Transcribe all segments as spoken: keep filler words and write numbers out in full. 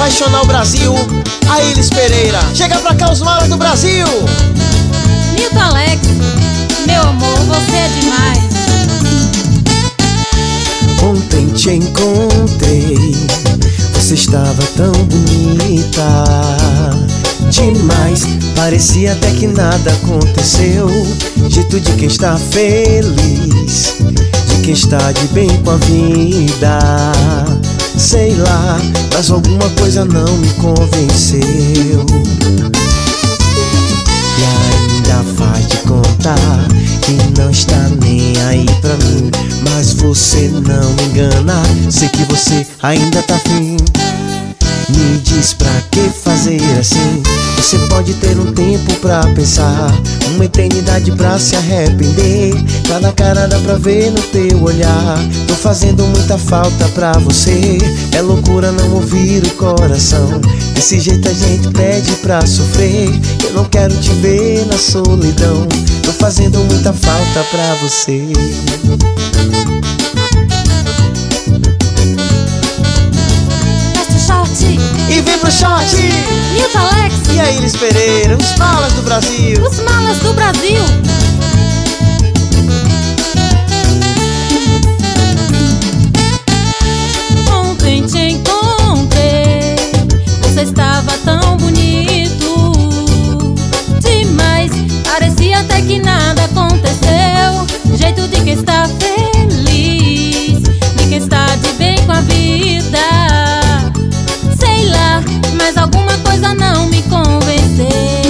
apaixonar o Brasil, Aílis Pereira. Chega pra cá os malas do Brasil. Milton Alex, meu amor, você é demais. Ontem te encontrei, você estava tão bonita, demais, parecia até que nada aconteceu. Jeito de quem está feliz, de quem está de bem com a vida. Sei lá, mas alguma coisa não me convenceu. E ainda faz de contar que não está nem aí pra mim, mas você não me engana, sei que você ainda tá afim. Me diz pra que fazer assim? Você pode ter um tempo pra pensar, uma eternidade pra se arrepender. Tá na cara, dá pra ver no teu olhar. Tô fazendo muita falta pra você. É loucura não ouvir o coração. Desse jeito a gente pede pra sofrer. Eu não quero te ver na solidão. Tô fazendo muita falta pra você. E vem pro shot Milton Alex e Aílis Pereira, os malas do Brasil. Os malas do Brasil. Ontem te encontrei, você estava tão bonito, demais, parecia até que nada aconteceu. Jeito de quem está feliz, de quem está de bem com a vida. Mas alguma coisa não me convenceu.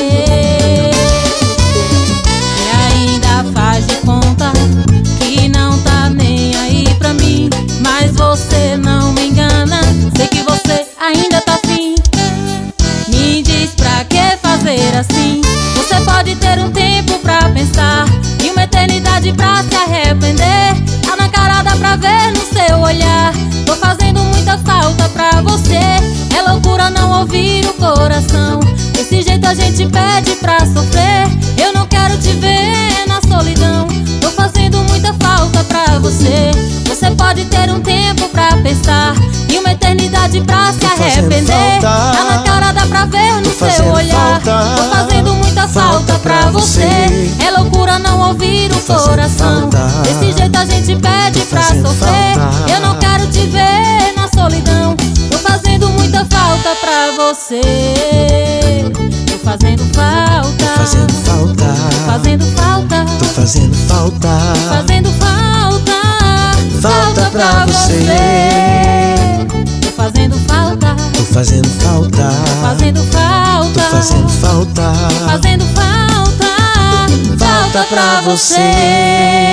E ainda faz de conta que não tá nem aí pra mim, mas você não me engana, sei que você ainda tá afim. Me diz pra que fazer assim? Você pode ter um tempo pra pensar e uma eternidade pra se arrepender. Tá na cara, dá pra ver no seu olhar. Tô fazendo muita falta pra você. É loucura não ouvir o coração. Desse jeito a gente pede pra sofrer. Eu não quero te ver na solidão. Tô fazendo muita falta pra você. Você pode ter um tempo pra pensar e uma eternidade pra se arrepender. Tá na cara, dá pra ver no seu olhar. Tô fazendo muita falta pra você. É loucura não ouvir o coração. Desse jeito a gente pede pra sofrer. Eu não quero te ver na solidão. Tô fazendo muita falta pra você. Tô fazendo falta. Tô fazendo falta. Tô fazendo falta. Tô fazendo falta. Tô fazendo falta. Falta pra você. Tô fazendo falta. Tô fazendo falta. Tô fazendo falta. Tô fazendo falta. Tô fazendo falta. Falta pra você.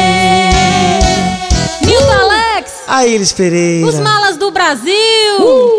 Milton Alex, Aílis Pereira, os malas do Brasil. uh!